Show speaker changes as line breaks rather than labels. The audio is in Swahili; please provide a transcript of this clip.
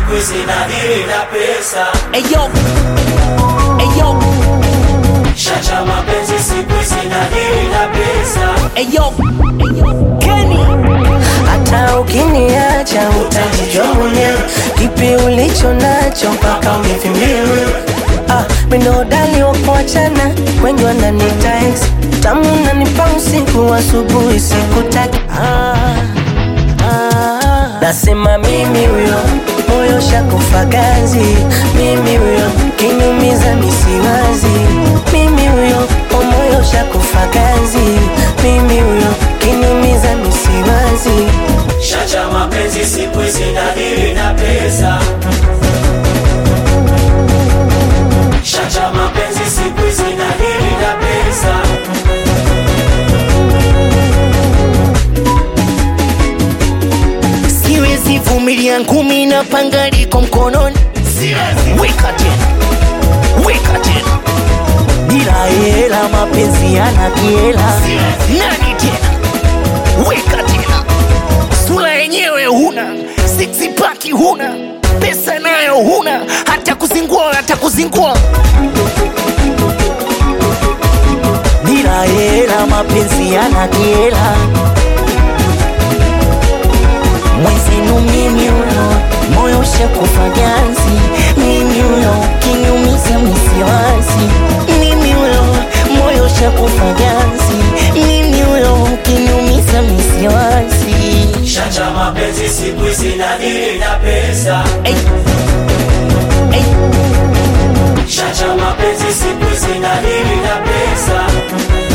siku hizi nadili na pesa.
Eyo, eyo,
Shacha mapenzi siku hizi nadili na pesa.
eyo, Kenny.
Hata ukiniacha utajijua mwenyewe, kipi ulicho nacho mpaka umevimbia. Mino dali wakuachana, wengi wananiita ex. Tamu unanipa usiku, asubuhi sikutaki. Nasema mimi huyo, moyo shakufa ganzi. Mimi huyo, kinyumiza misiwazi. Mimi huyo, moyo shakufa ganzi. Mimi huyo, kinyumiza misiwazi.
Shacha mapenzi siku hizi nadili na pesa. Shacha mapenzi siku hizi nadili na pesa.
Siwezi vumilia ngumi na panga liko mkononi. Weka tena, weka tena. Bila hela mapenzi yana kiela. Nani tena? Weka tena. Sura yenyewe huna, six pack huna, pesa nayo huna, hata kuzingua. Bila hela mapenzi yana kiela. Mwenzenu mimi huyo, moyo shakufa ganzi. Mimi huyo, kinyumiza misiwazi. Mimi huyo, moyo shakufa ganzi. Mimi huyo, kinyumiza misiwazi.
Shacha mapenzi siku hizi nadili na pesa.
Ey, ey,
Shacha mapenzi siku hizi nadili na pesa.